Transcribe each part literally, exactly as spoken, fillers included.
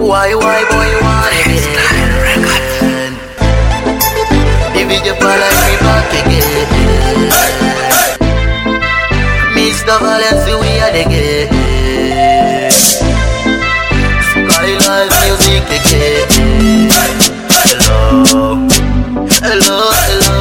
Why, why, boy, you want it again? The video follow me back again. Mister Valence, we are the game. Skyline music again. Hello, hello, hello,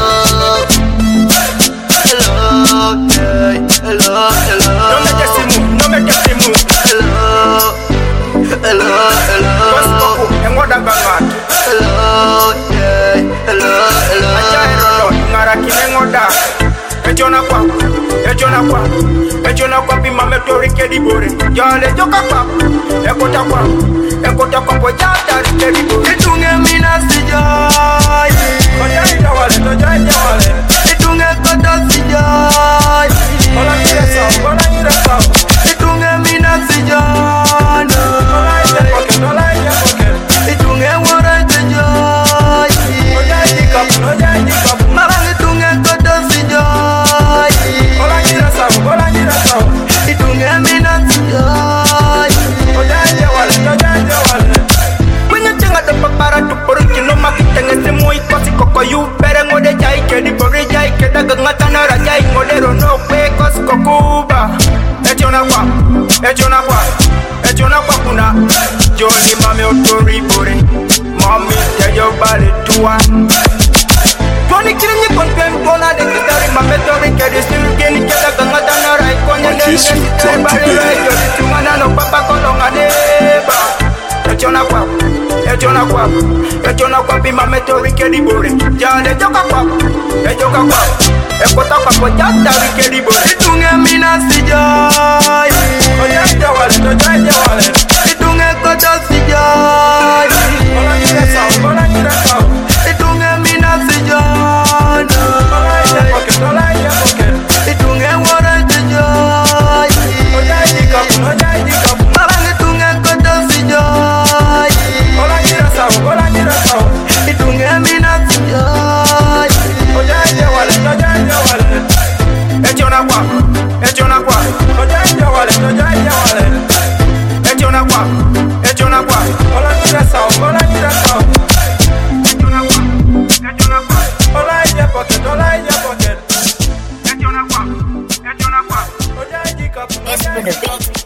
hello, yeah, hello, hello. No me just move, no me just move. Hello, hello, hello. What's up? And what about? Hello, yeah, hello, hello. Achairo no, ngaraki mengoda. Ejona kwa, ejona kwa, ejona kwa pima metori kedi bore. Yale joka kwa, ekota kwa, ekota kwa po jata kedi bore. Itunge mina sijai, Tojai jawale, tojai jawale. itunge kota sijai. Ola nyire sao, ola nyire sao. Itunge mina sijana. Ola ije poke, ola ije poke. Itunge wara sijai. Ojai jikap, ojai jikap. Mara itunge kota sijai. Ola nyire sao, ola nyire sao. Itunge mina sijai. Ojai jawale, ojai jawale. Mwenye chenga de papara tu poruki no makitenge se moi kosi koko yu pere ngode jai ke di bore jai ke daga ngata na rajai ngode rono pe kosi kokuba. Ejona kwa, ejona kwa, ejona kwa kuna. Joli mami otori bore, mami tejo bale tuwa. Tony kirinyi konpem tona de kitari mame tori ke di sirgeni ke daga ngata na rai konye nene kitari bale rai joli tumana no papa kolonga neba. Ejona kwa, ejona kwa, ejona kwa pima metori kedi bore. Jale joka kwa, ejoka kwa, ekota kwa po jata kedi bore. Itunge mina sijai. Ojai jawale, ojai jawale. Itunge kota sijai. Ola nyire sao, ola nyire sao. Itunge mina sijana. Ola ije poke, ola ije poke. Itunge wara sijai. Ojai jikap, ojai jikap. Mara itunge kota sijai. Ola nyire sao, ola nyire sao. Itunge mina sijai. Ojai jawale, ojai jawale. Ejona kwa, ejona kwa. Ojai jawale, ojai jawale. Ejona kwa, ejona kwa. Ola nyire sao, ola nyire sao. Ejona kwa, ejona kwa. Ola ije pocket, ola ije pocket. Ejona kwa, ejona kwa. Ojai jikap, It's ojai for the jikap. beat.